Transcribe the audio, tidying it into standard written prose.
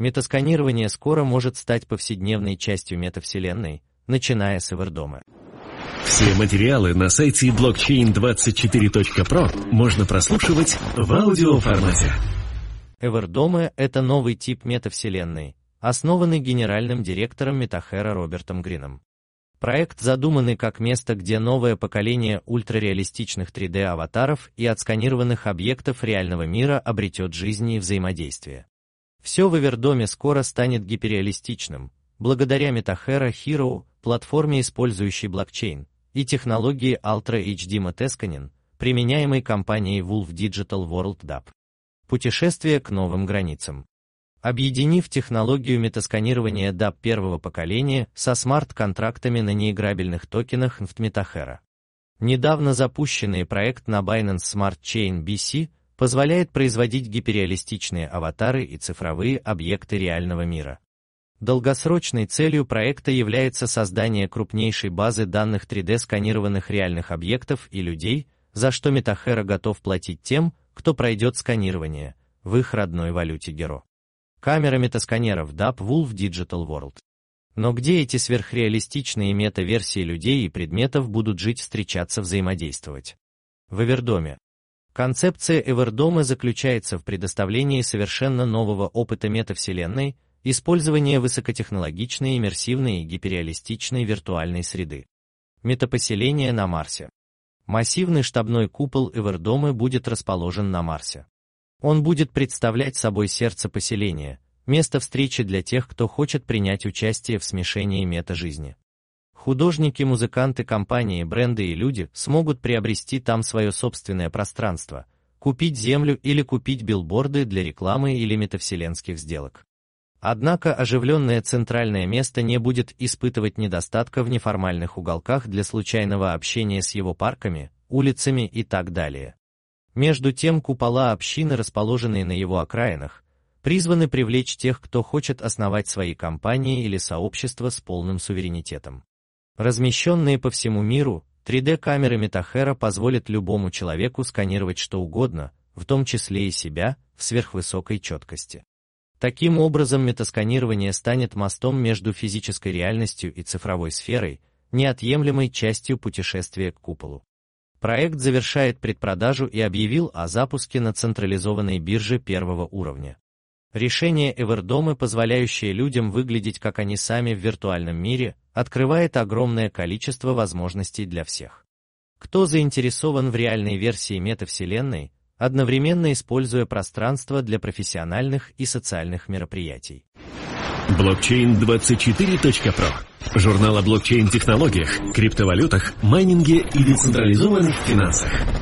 Метасканирование скоро может стать повседневной частью метавселенной, начиная с Эвердома. Все материалы на сайте blockchain24.pro можно прослушивать в аудиоформате. Эвердома — это новый тип метавселенной, основанный генеральным директором Метахера Робертом Грином. Проект задуманный как место, где новое поколение ультрареалистичных 3D-аватаров и отсканированных объектов реального мира обретет жизнь и взаимодействие. Все в Эвердоме скоро станет гиперреалистичным, благодаря Metahera Hero, платформе, использующей блокчейн, и технологии Ultra HD Metascaning, применяемой компанией Wolf Digital World DApp. Путешествие к новым границам. Объединив технологию метасканирования DApp первого поколения со смарт-контрактами на неиграбельных токенах Metahera. Недавно запущенный проект на Binance Smart Chain BC позволяет производить гиперреалистичные аватары и цифровые объекты реального мира. Долгосрочной целью проекта является создание крупнейшей базы данных 3D-сканированных реальных объектов и людей, за что Metahera готов платить тем, кто пройдет сканирование, в их родной валюте Gero. Камера метасканеров DApp Wolf Digital World. Но где эти сверхреалистичные мета-версии людей и предметов будут жить, встречаться, взаимодействовать? В Эвердоме. Концепция Эвердома заключается в предоставлении совершенно нового опыта метавселенной, использования высокотехнологичной, иммерсивной и гиперреалистичной виртуальной среды. Метапоселение на Марсе. Массивный штабной купол Эвердома будет расположен на Марсе. Он будет представлять собой сердце поселения, место встречи для тех, кто хочет принять участие в смешении мета-жизни. Художники, музыканты, компании, бренды и люди смогут приобрести там свое собственное пространство, купить землю или купить билборды для рекламы или метавселенских сделок. Однако оживленное центральное место не будет испытывать недостатка в неформальных уголках для случайного общения с его парками, улицами и так далее. Между тем, купола общины, расположенные на его окраинах, призваны привлечь тех, кто хочет основать свои компании или сообщества с полным суверенитетом. Размещенные по всему миру, 3D-камеры Metahera позволят любому человеку сканировать что угодно, в том числе и себя, в сверхвысокой четкости. Таким образом, метасканирование станет мостом между физической реальностью и цифровой сферой, неотъемлемой частью путешествия к куполу. Проект завершает предпродажу и объявил о запуске на централизованной бирже первого уровня. Решение Эвердома, позволяющее людям выглядеть как они сами в виртуальном мире, открывает огромное количество возможностей для всех. Кто заинтересован в реальной версии метавселенной, одновременно используя пространство для профессиональных и социальных мероприятий. Blockchain24.pro. Журнал о блокчейн-технологиях, криптовалютах, майнинге и децентрализованных финансах.